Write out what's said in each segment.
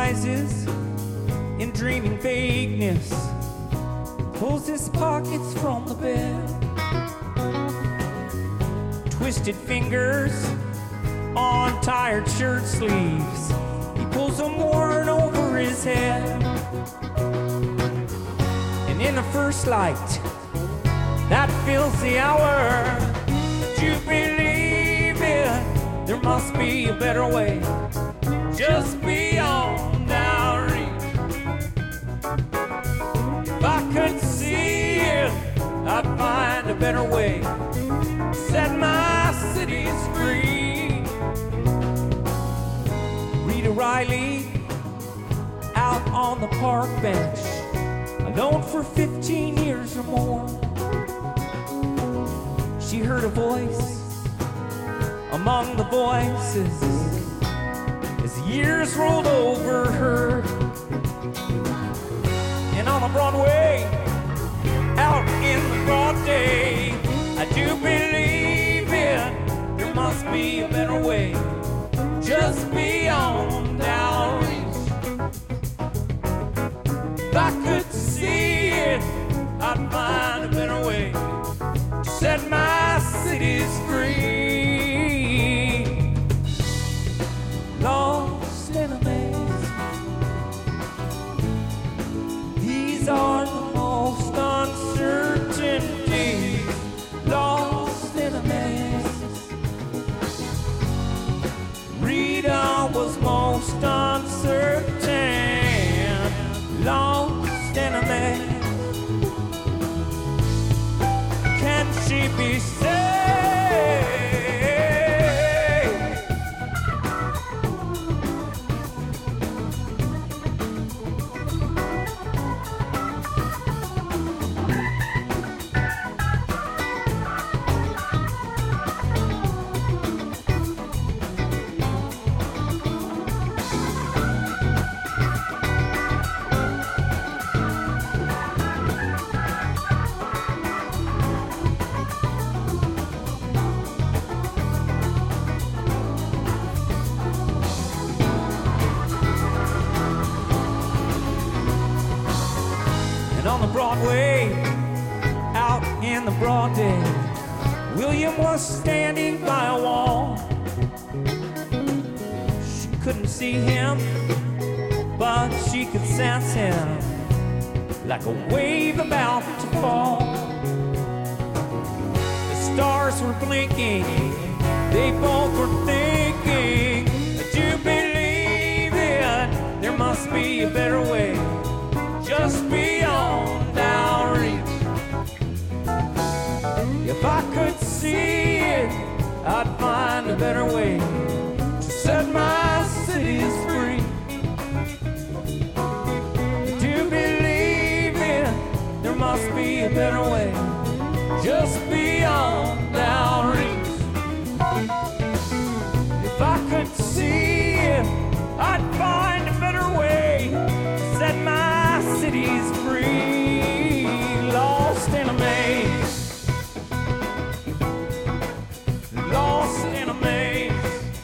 rises in dreaming vagueness, pulls his pockets from the bed. Twisted fingers on tired shirt sleeves, he pulls them worn over his head. And in the first light that fills the hour, do you believe it? There must be a better way, just beyond our reach. If I could see it, I'd find a better way, set my cities free. Rita Riley, out on the park bench, alone for 15 years or more. She heard a voice among the voices as years rolled over her. And on the Broadway, out in the broad day, I do believe it, there must be a better way, just beyond our reach. If I could see it, I'd find a better way to set my cities free. Lost in a maze, these are the most uncertain days. Lost in a maze, Rita was most uncertain. Lost in a maze, can she be saved? On the Broadway, out in the broad day, William was standing by a wall. She couldn't see him, but she could sense him, like a wave about to fall. The stars were blinking, they both were thinking, do you believe it? There must be a better way, just beyond our reach. If I could see it, I'd find a better way to set my cities free. Do you believe it? There must be a better way, just beyond our reach. If I could see it, I'd find a better way to set my cities free. Lost in a maze, lost in a maze,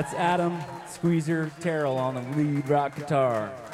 That's Adam Squeezer Terrell on the lead rock guitar.